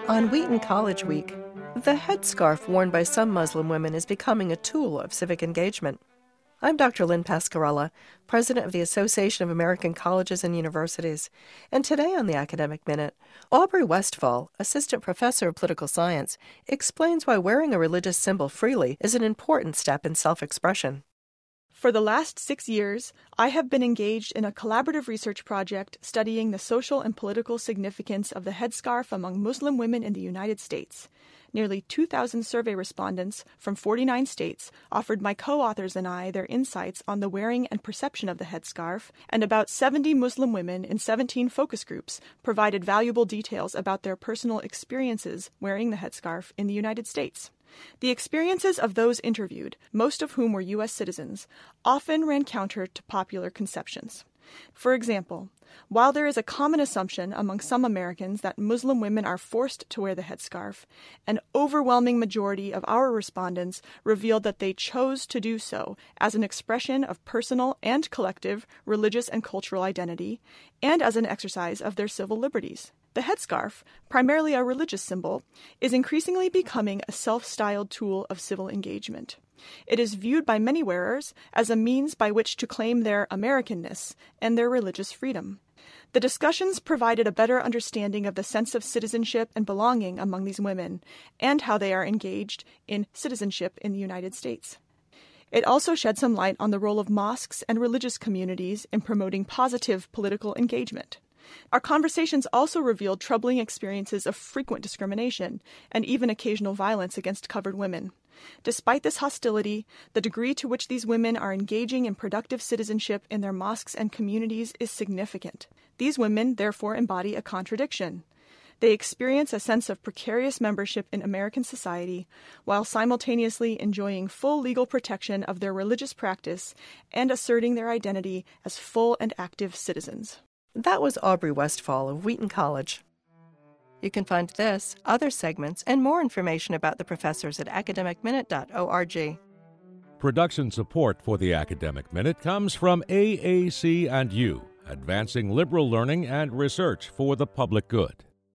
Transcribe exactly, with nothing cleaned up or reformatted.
On Wheaton College Week, the headscarf worn by some Muslim women is becoming a tool of civic engagement. I'm Doctor Lynn Pascarella, President of the Association of American Colleges and Universities, and today on the Academic Minute, Aubrey Westphal, Assistant Professor of Political Science, explains why wearing a religious symbol freely is an important step in self-expression. For the last six years, I have been engaged in a collaborative research project studying the social and political significance of the headscarf among Muslim women in the United States. Nearly two thousand survey respondents from forty-nine states offered my co-authors and I their insights on the wearing and perception of the headscarf, and about seventy Muslim women in seventeen focus groups provided valuable details about their personal experiences wearing the headscarf in the United States. The experiences of those interviewed, most of whom were U S citizens, often ran counter to popular conceptions. For example, while there is a common assumption among some Americans that Muslim women are forced to wear the headscarf, an overwhelming majority of our respondents revealed that they chose to do so as an expression of personal and collective religious and cultural identity, and as an exercise of their civil liberties. The headscarf, primarily a religious symbol, is increasingly becoming a self-styled tool of civil engagement. It is viewed by many wearers as a means by which to claim their Americanness and their religious freedom. The discussions provided a better understanding of the sense of citizenship and belonging among these women, and how they are engaged in citizenship in the United States. It also shed some light on the role of mosques and religious communities in promoting positive political engagement. Our conversations also revealed troubling experiences of frequent discrimination and even occasional violence against covered women. Despite this hostility, the degree to which these women are engaging in productive citizenship in their mosques and communities is significant. These women therefore embody a contradiction. They experience a sense of precarious membership in American society while simultaneously enjoying full legal protection of their religious practice and asserting their identity as full and active citizens. That was Aubrey Westphal of Wheaton College. You can find this, other segments, and more information about the professors at academic minute dot org. Production support for the Academic Minute comes from A A C and U, advancing liberal learning and research for the public good.